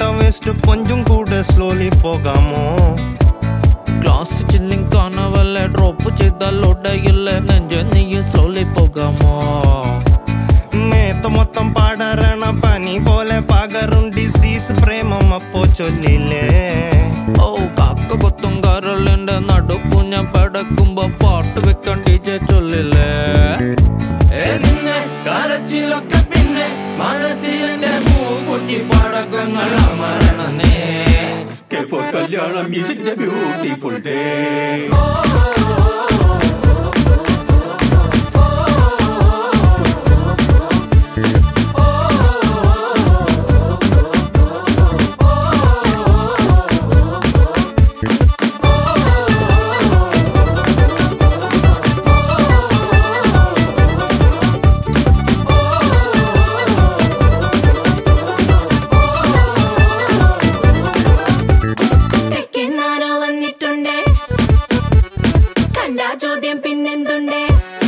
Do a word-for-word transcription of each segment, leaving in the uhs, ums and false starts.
Waste കൊഞ്ചും കൂടെ slowly പോകാമോ? ക്ലാസ് ചില്ലിങ് കാണവല്ലേ ഡ്രോപ്പ് ചെയ്താൽ ഒടയില്ല നെഞ്ച നീയും സ്ലോലി പോകാമോ? മേത്ത മൊത്തം പാടറണ പനി പോലെ പകരും ഡിസീസ് പ്രേമം അപ്പോ ചൊല്ലില്ലേ? ഓ കാക്ക കൊത്തും കരളിന്റെ നടുക്കു ഞാൻ പടക്കുമ്പോ പാട്ട് വെക്കാൻ ടീച്ചർ ചൊല്ലില്ലേ? കരച്ചിലൊക്കെ പിന്നെ മനസ്സിലെ പൂക്കുട്ടി പടക്കങ്ങൾ അമരണേ. K four Kalyanam is a beautiful day. ചോദ്യം പിന്നെന്തുണ്ടേ?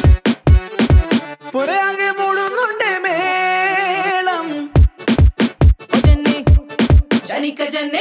പുറയാകെ മൂടുന്നുണ്ടേ മേളം ജന്നെ ജനിക്ക ജന്നെ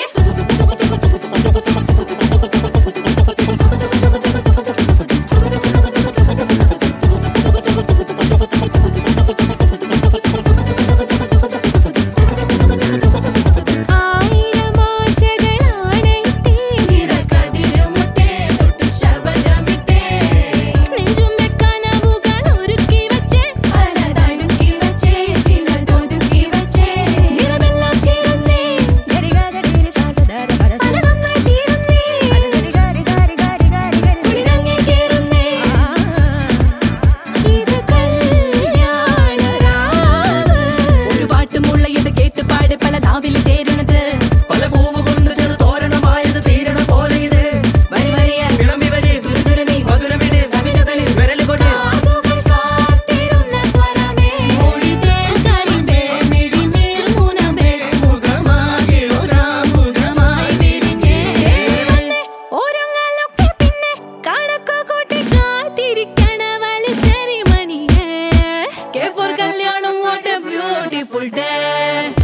K four Kalyanam, what a beautiful day.